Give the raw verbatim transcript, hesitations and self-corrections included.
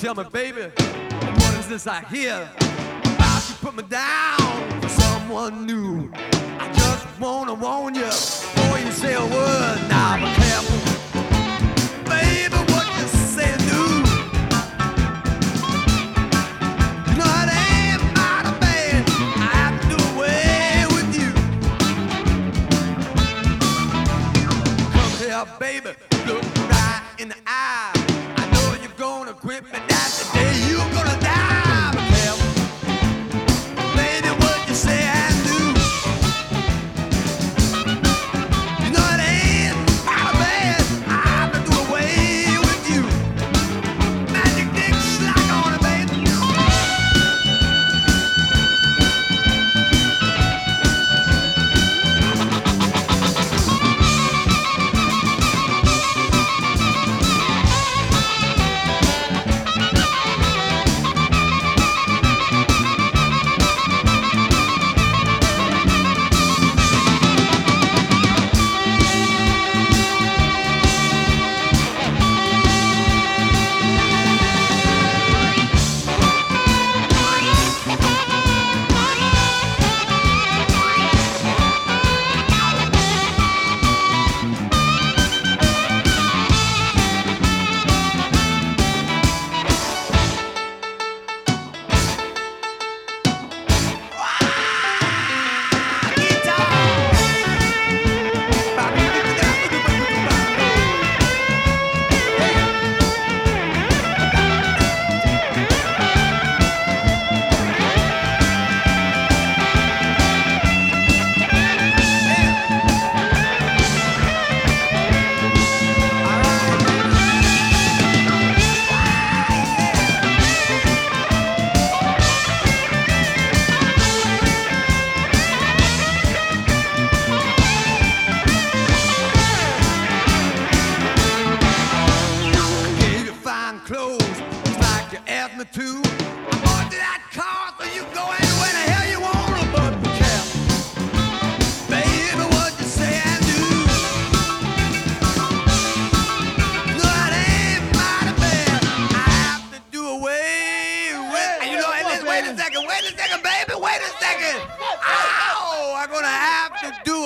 tell me, baby, what is this I hear? About you put me down for someone new. I just wanna warn you before you say a word. Now be careful, baby, what you say do. You know it ain't mighty bad. I have to do away with you. Come here, baby, look right in the eye. I know you're gonna quit me. That's the day you're gonna die. Be careful, baby, what you say and do. You know it ain't mighty bad. I have to do away with you. Magic dick slack on it, baby. Gave you fine clothes, just like you asked me to. I bought you that car so you can go anywhere the hell you wanna. But be careful, baby, what you say and do. No, it ain't mighty bad. I have to do away with. And you know, and then, wait a second, wait a second, baby, wait a second. Ow, I'm gonna have to do